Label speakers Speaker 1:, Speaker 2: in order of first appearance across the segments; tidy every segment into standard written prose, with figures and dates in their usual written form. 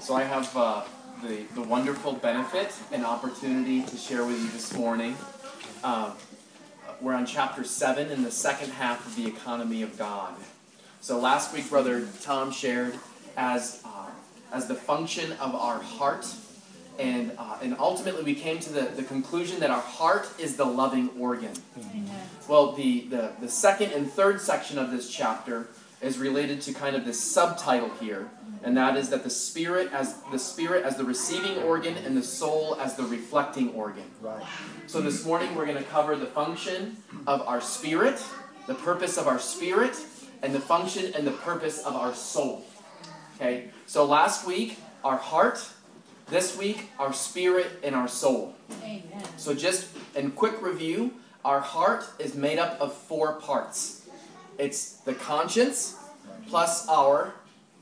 Speaker 1: So I have the wonderful benefit and opportunity to share with you this morning. We're on chapter 7 in the second half of the economy of God. So last week, Brother Tom shared as the function of our heart, and ultimately we came to the conclusion that our heart is the loving organ. Amen. Well, the second and third section of this chapter is related to kind of this subtitle here, and that is that the spirit as the receiving organ and the soul as the reflecting organ. Right. So this morning we're going to cover the function of our spirit, the purpose of our spirit, and the function and the purpose of our soul. Okay? So last week, our heart. This week, our spirit and our soul. Amen. So just in quick review, our heart is made up of 4 parts. It's the conscience plus our...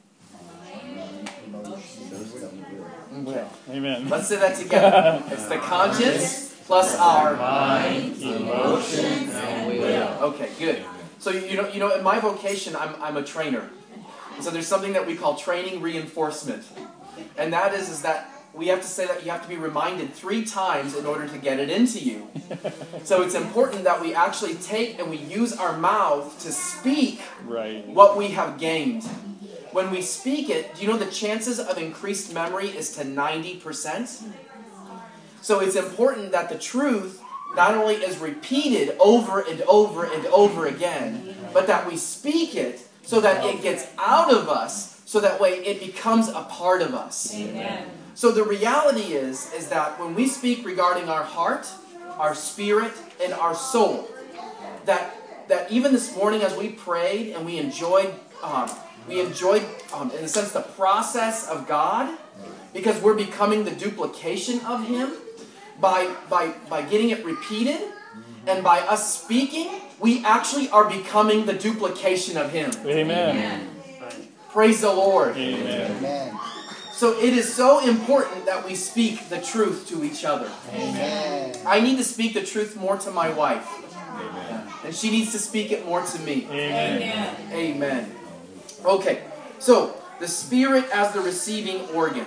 Speaker 1: Okay. Amen. Let's say that together. It's the conscience plus our mind, emotions, and will. Okay, good. So you know, in my vocation, I'm a trainer. So there's something that we call training reinforcement, and that is that we have to say that you have to be reminded 3 times in order to get it into you. So it's important that we actually take and we use our mouth to speak what we have gained. When we speak it, do you know the chances of increased memory is to 90%? So it's important that the truth not only is repeated over and over and over again, but that we speak it so that it gets out of us, so that way it becomes a part of us. Amen. So the reality is that when we speak regarding our heart, our spirit, and our soul, that even this morning as we prayed and we enjoyed in a sense the process of God, because we're becoming the duplication of Him by getting it repeated, and by us speaking, we actually are becoming the duplication of Him. Amen. Amen. Praise the Lord. Amen. Amen. So it is so important that we speak the truth to each other. Amen. I need to speak the truth more to my wife. Amen. And she needs to speak it more to me. Amen. Amen. Okay, so the spirit as the receiving organ.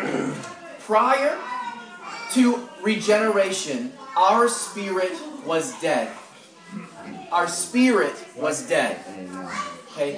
Speaker 1: Prior to regeneration, our spirit was dead. Our spirit was dead. Okay?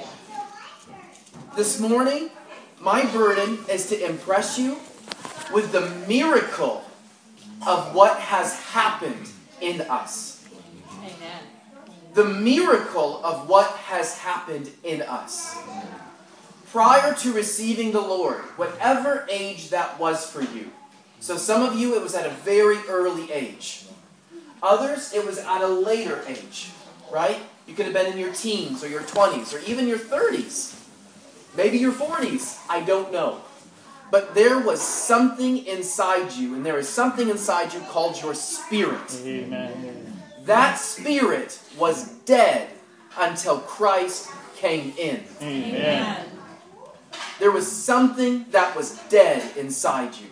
Speaker 1: This morning, my burden is to impress you with the miracle of what has happened in us. Amen. The miracle of what has happened in us. Prior to receiving the Lord, whatever age that was for you. So some of you, it was at a very early age. Others, it was at a later age, right? You could have been in your teens or your 20s or even your 30s. Maybe your 40s. I don't know. But there was something inside you, and there is something inside you called your spirit. Amen. That spirit was dead until Christ came in. Amen. There was something that was dead inside you.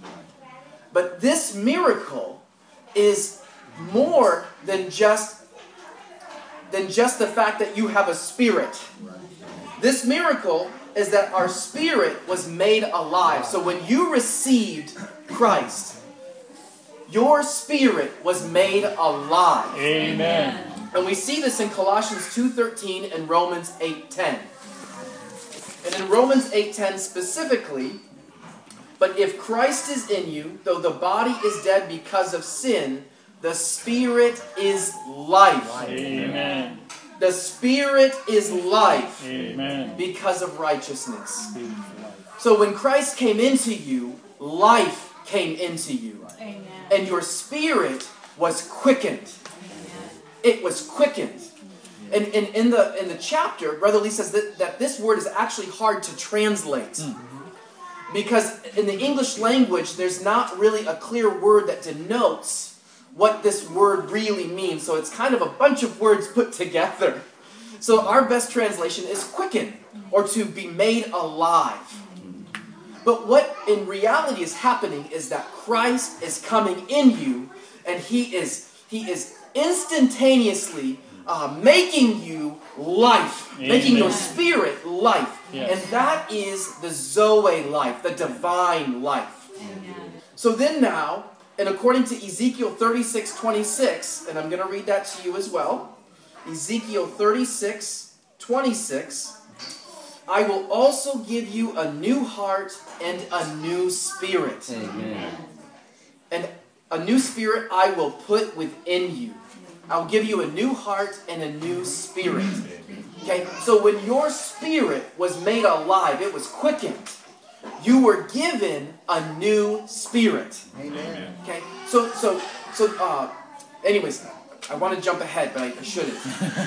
Speaker 1: But this miracle is more than just the fact that you have a spirit. This miracle is that our spirit was made alive. So when you received Christ, your spirit was made alive. Amen. And we see this in Colossians 2:13 and Romans 8:10. And in Romans 8:10 specifically, but if Christ is in you, though the body is dead because of sin, the spirit is life. Amen. The spirit is life. Amen. Because of righteousness. So when Christ came into you, life came into you. Amen. And your spirit was quickened. Amen. It was quickened. And in the chapter, Brother Lee says that this word is actually hard to translate. Because in the English language, there's not really a clear word that denotes what this word really means. So it's kind of a bunch of words put together. So our best translation is quicken, or to be made alive. But what in reality is happening is that Christ is coming in you, and He is instantaneously making you life, Amen. Making your spirit life. Yes. And that is the Zoe life, the divine life. Amen. So then now, and according to Ezekiel 36:26, and I'm going to read that to you as well. Ezekiel 36:26, I will also give you a new heart and a new spirit. Amen. And a new spirit I will put within you. I will give you a new heart and a new spirit. Okay, so when your spirit was made alive, it was quickened. You were given a new spirit. Amen. Okay, so anyways, I want to jump ahead, but I shouldn't.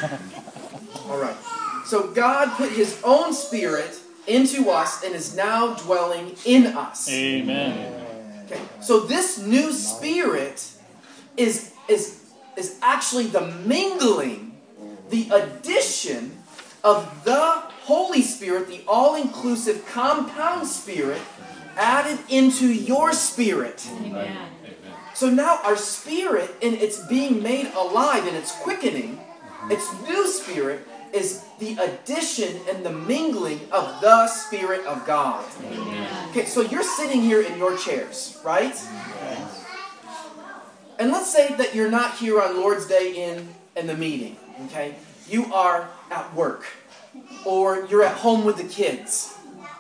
Speaker 1: All right. So God put His own spirit into us and is now dwelling in us. Amen. Okay. So this new spirit is actually the mingling, the addition of the Holy Spirit, the all-inclusive compound spirit, added into your spirit. Amen. So now our spirit, in its being made alive, in its quickening, its new spirit is the addition and the mingling of the Spirit of God. Amen. Okay, so you're sitting here in your chairs, right? Yes. And let's say that you're not here on Lord's Day in the meeting, okay? You are at work, or you're at home with the kids.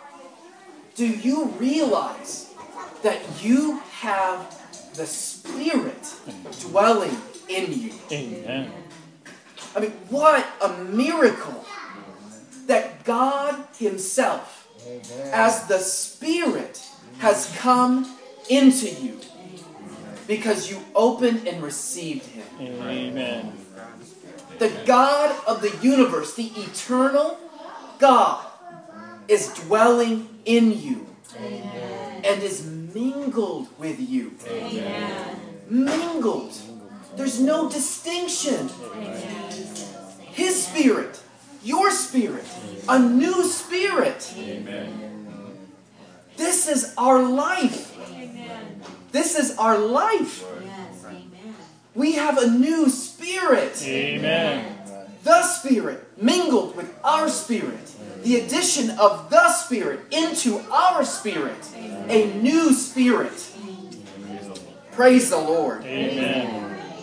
Speaker 1: Do you realize that you have the Spirit dwelling in you? Amen. I mean, what a miracle that God Himself, as the Spirit, has come into you because you opened and received Him. Amen. The God of the universe, the eternal God, is dwelling in you. Amen. And is mingled with you. Amen. Mingled. There's no distinction. Amen. His Spirit, your spirit, a new spirit. Amen. This is our life. Amen. This is our life. Yes. Amen. We have a new spirit. Amen. The Spirit mingled with our spirit. The addition of the Spirit into our spirit. Amen. A new spirit. Praise the Lord. Amen.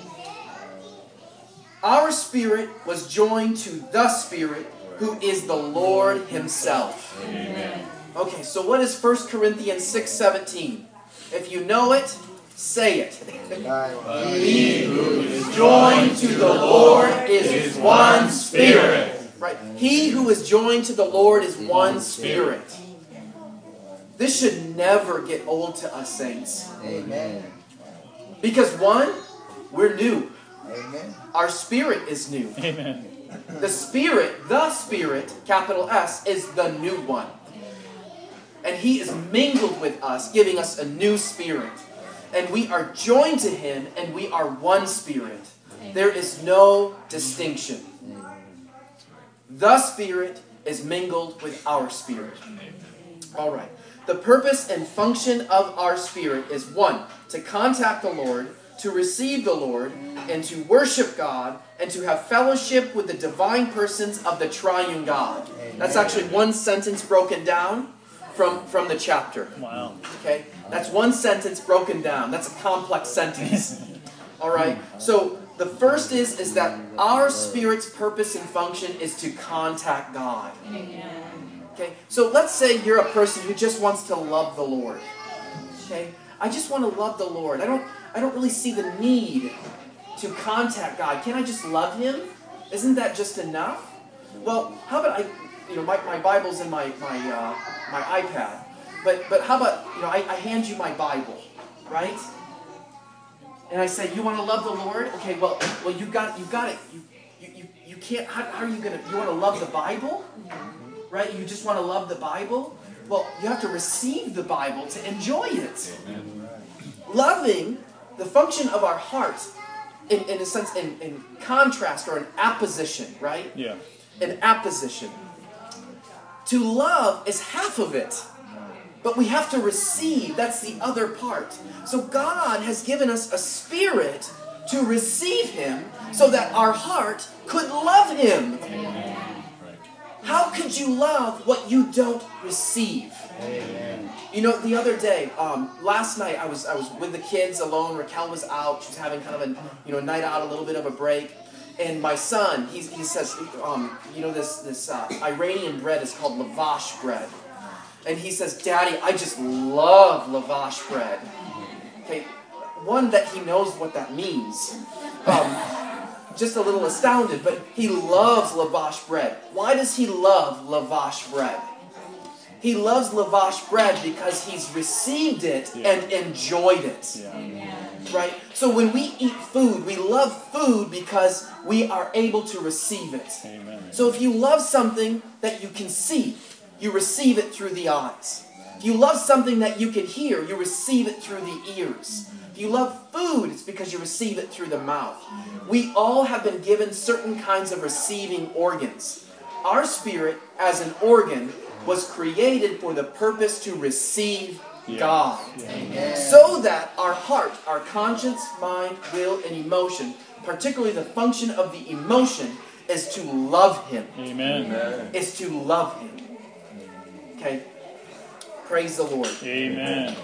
Speaker 1: Our spirit was joined to the Spirit, who is the Lord Himself. Amen. Okay, so what is 1 Corinthians 6:17? If you know it, say it. He who is joined to the Lord is one Spirit. Right. He who is joined to the Lord is one Spirit. This should never get old to us, saints. Amen. Because one, we're new. Amen. Our spirit is new. Amen. The Spirit, capital S, is the new one. And He is mingled with us, giving us a new spirit. And we are joined to Him, and we are one spirit. There is no distinction. The Spirit is mingled with our spirit. All right. The purpose and function of our spirit is, one, to contact the Lord, to receive the Lord, and to worship God, and to have fellowship with the divine persons of the triune God. That's actually one sentence broken down from the chapter. Wow. Okay? That's one sentence broken down. That's a complex sentence. All right? So the first is that our spirit's purpose and function is to contact God. Okay? So let's say you're a person who just wants to love the Lord. Okay? I just want to love the Lord. I don't really see the need to contact God. Can't I just love Him? Isn't that just enough? Well, how about my Bible's in my iPad. But how about, I hand you my Bible, right? And I say, you want to love the Lord? Okay, well you got it. You can't, how are you going to, you want to love the Bible? Right? You just want to love the Bible? Well, you have to receive the Bible to enjoy it. Amen. Loving, the function of our heart, in a sense, in contrast or an apposition, right? Yeah. An apposition. To love is half of it. But we have to receive. That's the other part. So God has given us a spirit to receive Him so that our heart could love Him. Amen. How could you love what you don't receive?
Speaker 2: Amen.
Speaker 1: You know, the other day, last night, I was with the kids alone. Raquel was out. She was having kind of a night out, a little bit of a break. And my son, he says, this Iranian bread is called lavash bread. And he says, Daddy, I just love lavash bread. Okay, one, that he knows what that means. Just a little astounded, but he loves lavash bread. Why does he love lavash bread? He loves lavash bread because he's received it and enjoyed it.
Speaker 2: Yeah.
Speaker 1: Right? So when we eat food, we love food because we are able to receive it.
Speaker 2: Amen.
Speaker 1: So if you love something that you can see, you receive it through the eyes. If you love something that you can hear, you receive it through the ears. If you love food, it's because you receive it through the mouth. We all have been given certain kinds of receiving organs. Our spirit, as an organ, was created for the purpose to receive God. So that our heart, our conscience, mind, will, and emotion, particularly the function of the emotion, is to love Him.
Speaker 2: Amen.
Speaker 1: Is to love Him. Okay? Praise the Lord.
Speaker 2: Amen.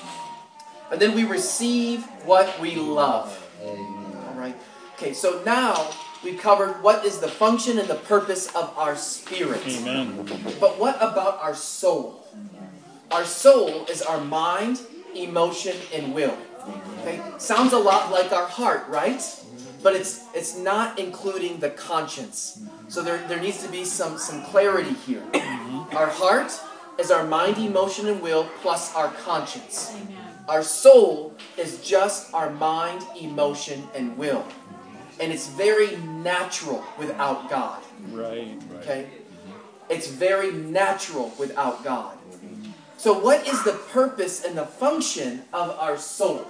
Speaker 1: And then we receive what we love. All right? Okay, so now we covered what is the function and the purpose of our spirit.
Speaker 2: Amen.
Speaker 1: But what about our soul? Our soul is our mind, emotion, and will. Okay? Sounds a lot like our heart, right? But it's not including the conscience. So there needs to be some clarity here. Our heart is our mind, emotion, and will plus our conscience. Our soul is just our mind, emotion, and will. And it's very natural without God.
Speaker 2: Right.
Speaker 1: Okay? It's very natural without God. So what is the purpose and the function of our soul?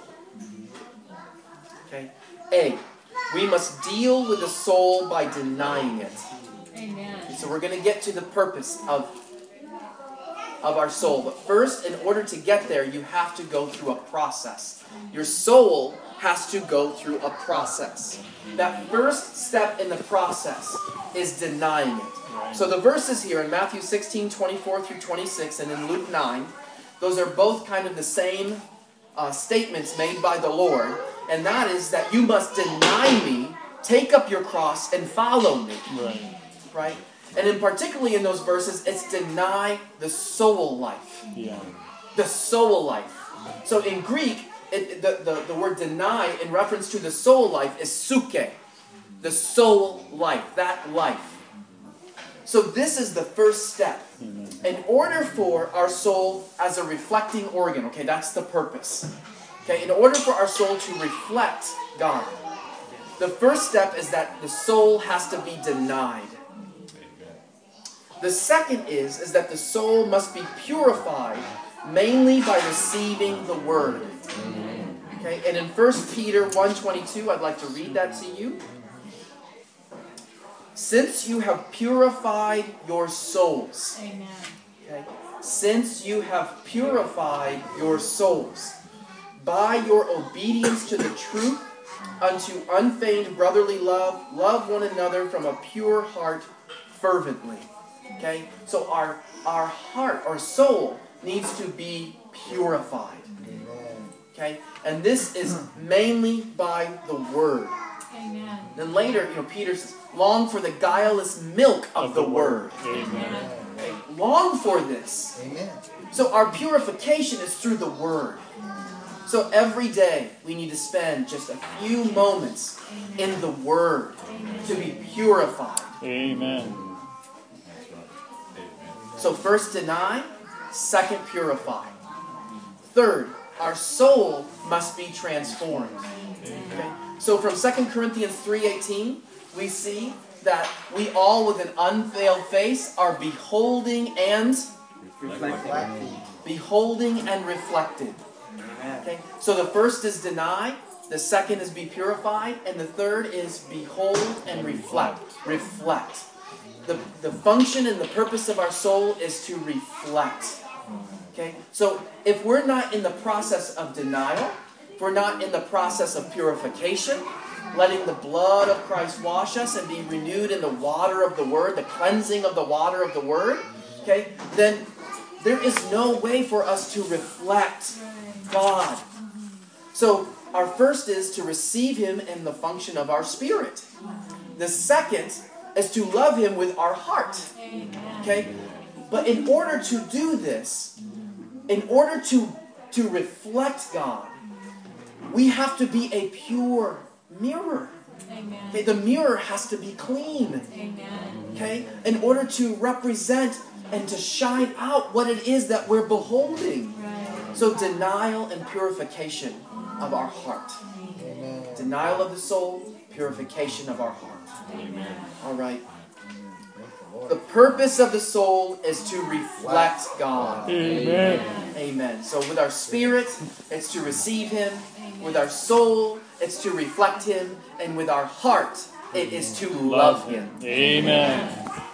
Speaker 1: Okay? A, we must deal with the soul by denying it.
Speaker 3: Amen.
Speaker 1: So we're going to get to the purpose of our soul. But first, in order to get there, you have to go through a process. Your soul has to go through a process. That first step in the process is denying it. So the verses here in Matthew 16, 24 through 26, and in Luke 9, those are both kind of the same statements made by the Lord. And that is that you must deny me, take up your cross, and follow me. Right? And in particularly in those verses, it's deny the soul life.
Speaker 2: Yeah.
Speaker 1: The soul life. So in Greek, the word deny in reference to the soul life is suke. The soul life, that life. So this is the first step. In order for our soul as a reflecting organ, okay, that's the purpose. Okay, in order for our soul to reflect God, the first step is that the soul has to be denied. The second is that the soul must be purified mainly by receiving the Word. Okay, and in 1 Peter 1:22, I'd like to read that to you. Since you have purified your souls.
Speaker 3: Amen.
Speaker 1: Okay, since you have purified your souls by your obedience to the truth unto unfeigned brotherly love, love one another from a pure heart fervently. Okay, so our heart, our soul needs to be purified. Okay, and this is mainly by the Word.
Speaker 3: Amen.
Speaker 1: Then later, Peter says, long for the guileless milk of the Word.
Speaker 2: Amen.
Speaker 1: Okay, long for this.
Speaker 4: Amen.
Speaker 1: So our purification is through the Word. So every day we need to spend just a few moments in the Word to be purified.
Speaker 2: Amen.
Speaker 1: So first deny, second purify. Third, our soul must be transformed. Okay? So from 2 Corinthians 3:18, we see that we all with an unveiled face are beholding and reflected. Okay? So the first is deny, the second is be purified, and the third is behold and reflect. Reflect. The function and the purpose of our soul is to reflect. Okay? So if we're not in the process of denial, if we're not in the process of purification, letting the blood of Christ wash us and be renewed in the water of the Word, the cleansing of the water of the Word, okay, then there is no way for us to reflect God. So our first is to receive Him in the function of our spirit. The second is to love Him with our heart. Okay? But in order to do this, in order to reflect God, we have to be a pure mirror. Okay? The mirror has to be clean. Okay? In order to represent and to shine out what it is that we're beholding. So denial and purification of our heart. Denial of the soul, purification of our heart. All right. The purpose of the soul is to reflect God.
Speaker 2: Amen.
Speaker 1: Amen. So with our spirit, it's to receive Him. With our soul, it's to reflect Him. And with our heart, it is to love Him.
Speaker 2: Amen.